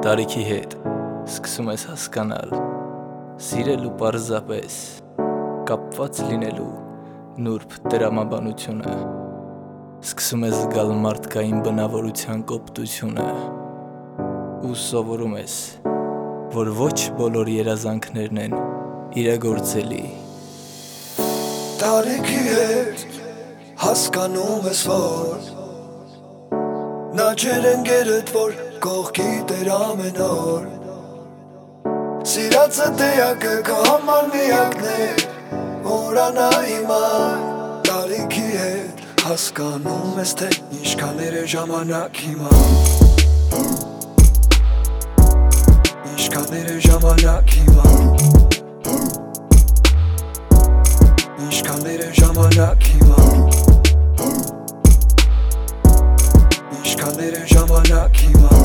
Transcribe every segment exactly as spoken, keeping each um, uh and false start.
Տարիքի հետ սկսում ես հասկանալ, սիրել ու պարզապես կապված լինելու նուրբ տրամաբանությունը, սկսում ես զգալ մարդկային բնավորության կոպտությունը ու սովորում ես, որ ոչ բոլոր երազանքներն են իրագործելի։ Տարիքի հետ հասկանում ես, որ նա չեր ընկերդ, որ կողքի դեր ամեն օր, սիրածը տեյակը քո համար միակն է, որանա հիմա։ Տարիքի հետ հասկանում ես, թե ինչքաներ է ժամանակ հիմա, ինչքաներ է ժամանակ հիմա, ինչքաներ է ժամանակ հիմա, ինչքաներ է ժամանակ հիմա,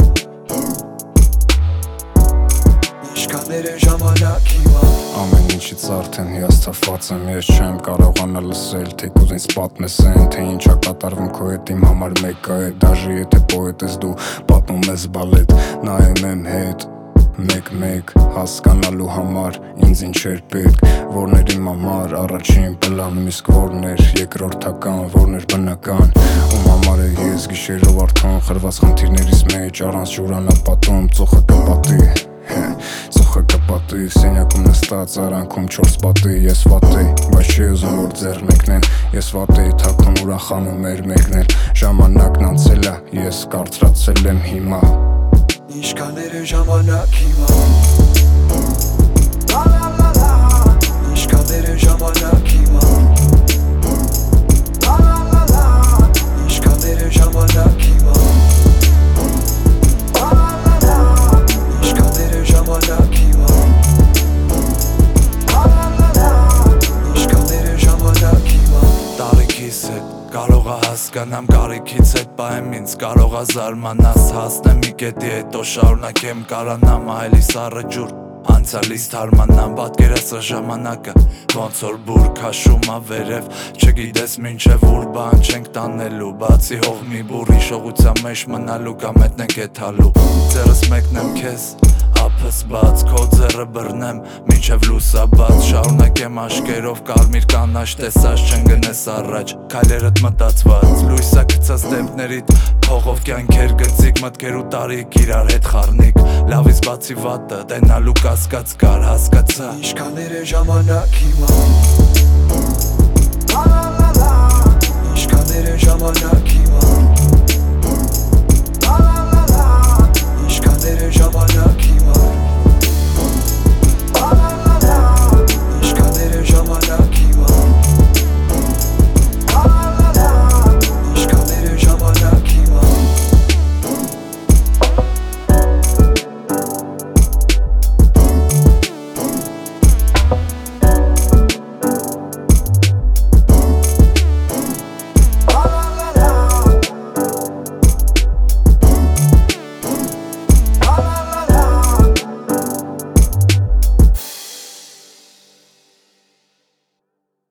ինչքաներ է ժամանակ հիմա։ Ամեն ինչից արդեն հիասթափված եմ, ես չեմ կարողանալ լսել, թեկուզ ինձ պատմես են, թե ինչա կատարվում քո հետ, իմ համար մեկը է, դաժե եթե պոետ ես դու, պատմում ես բալետ, նայում եմ հետ մեկ-մեկ հասկանալու համար ինձ ինչ էր պետք, որն էր իմ համար առաջին պլանում, իսկ որն էր երկրորդական, որն էր բնական, ում համար է ես գիշերով արդեն խրված խնդիրներից մեջ, առանց ջուրանապատում ծուխը կպատի, ծուխը կպատի, սենյակում նստած արանքում չորս պատի, ես վատի, բայց չի ուզում որ ձեռ մեկնեն, ես վատի, թաքուն ուրախանում էր մեկնել, ժամանակն անցել է, ես կարծրացել եմ հիմա, ինչքաներ է ժամանակ հիմա, ինչքաներ է ժամանակ հիմա, ինչքաներ է ժամանակ հիմա, ինչքաներ է ժամանակ հիմա, ինչքաներ է ժամանակ հիմա։ Տարիքիս հետ կարող է հասկանամ, կարիքից հետ պահեմ ինձ, կարող է զարմանաս, հասնեմ մի կետի հետո շարունակեմ, կարանամ այլիս առը ջուր, անցյալից թարմանամ, պատկերացրա ժամանակը, ոնց որ բուր քաշում ա վերև, չգիտես մինչև ուր բան չենք տանելու, բացի հող մի բուր հիշողության մեջ մնալու, կամ ետնենք եթալու, ձերս մեկնեմ քեզ, ափս բաց, քո ձեռը բռնեմ, մինչև լուսաբաց, շարունակեմ աշկերով կարմիր կանաչ տեսած չընկնես առաջ, քայլերդ մտածված, լույսա գցած դեմքներիդ, փողով կյանքեր գծիկ, մտքեր ու տարիք իրար հետ խառնիկ, լավից բացի վատը, տենալու կասկած կար, հասկացա, ինչքաներ է ժամանակ հիմա, ինչքաներ է ժամանակ հիմա,